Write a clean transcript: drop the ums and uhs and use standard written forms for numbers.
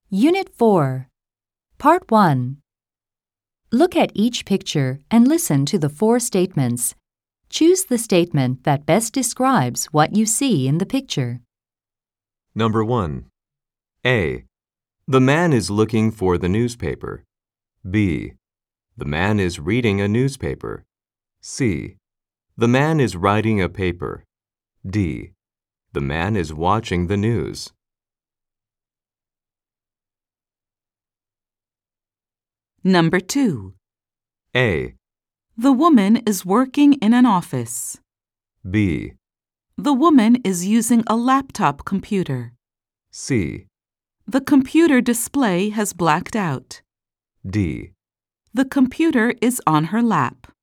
Unit 4, Part 1. Look at each picture and listen to the four statements. Choose the statement that best describes what you see in the picture. Number 1. A. The man is looking for the newspaper. B. The man is reading a newspaper. C. The man is writing a paper. D. The man is watching the news. Number 2. A. The woman is working in an office. B. The woman is using a laptop computer. C. The computer display has blacked out. D. The computer is on her lap.